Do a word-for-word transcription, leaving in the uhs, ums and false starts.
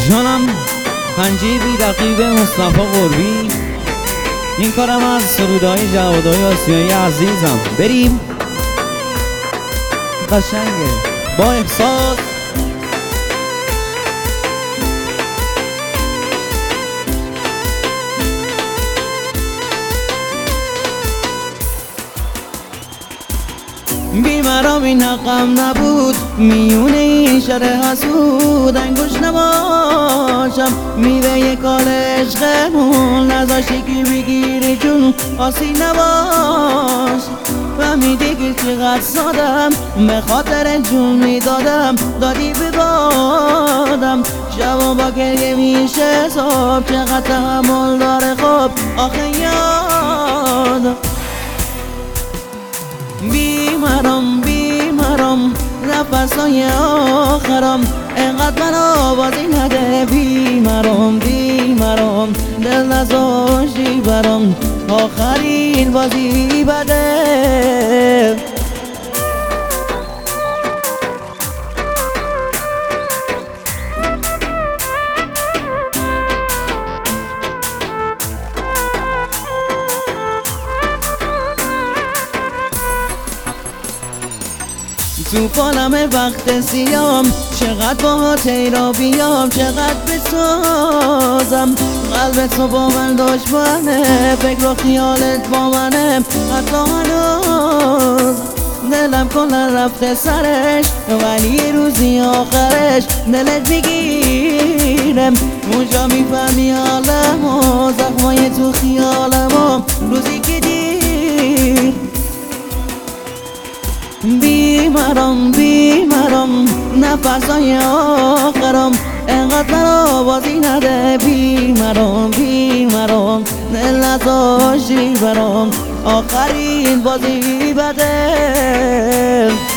جانم پنجیبی رقیب مصطفی قربی. این کارم از سرودهای جوادهای آسیایی عزیزم. بریم قشنگه با احساس. بیمارم این حقم نبود میونه این شهر حسود. انگوش نباشم میوه کال عشقمون، نذاشتی که بگیری جون آسی نباش. فهمیدی که چقدر سادم به خاطر جون میدادم، دادی به بادم شبا با گریه میشه صبح. چقدر تحمل داره خب آخه یادم. بیمارم بیمارم نفسای آخرم، اینقدر من آوازی نده. بیمارم بیمارم دل نذاشتی برام، آخرین بازی بده. تو پالم وقت سیام چقدر با تیرا بیام، چقدر بسازم قلبت تو با من دشمنه. فکر و خیالت با منه حتی هنوز. دلم کلا رفته سرش ولی روزی آخرش دلت میگیرم. اونجا میفهمی حالمو، زخمای تو خیالمو روزی که دیر. بیمارم بیمارم نفسای آخرم، اینقدر آوازی نده. بیمارم بیمارم دل نذاشتی برام، آخرین بازی بده.